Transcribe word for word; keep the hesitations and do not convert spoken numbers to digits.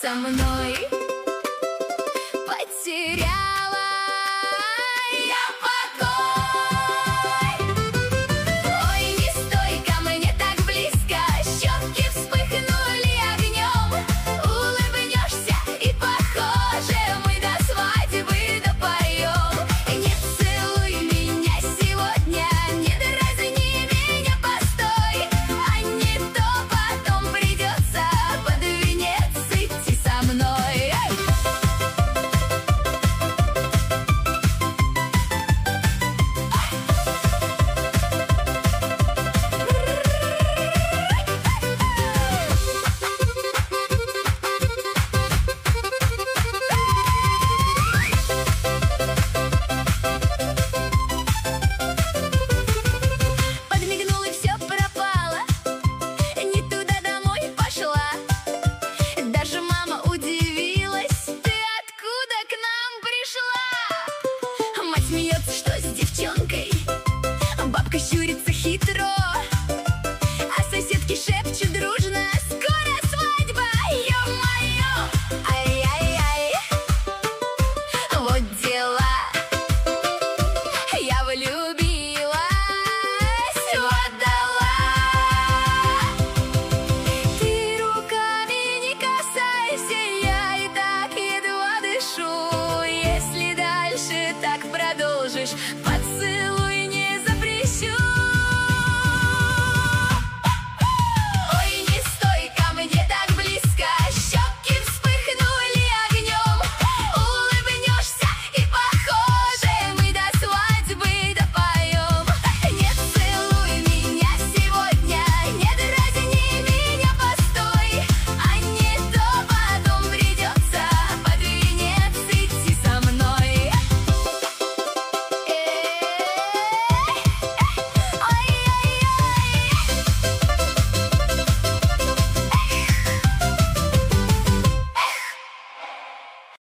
со мной потеряла я покой. Ой, не стой ко мне так близко, щеки вспыхнули огнем. Улыбнешься и, похоже, мы до свадьбы допоем. Не целуй меня сегодня, не дразни меня, постой, а не то потом придется под венец идти со мной. Подмигнула и все пропало, не туда домой пошла. Даже мама удивилась: ты откуда к нам пришла? Мать смеется, что с девчонкой, бабка щурится хитро, а соседки шепчут дружно: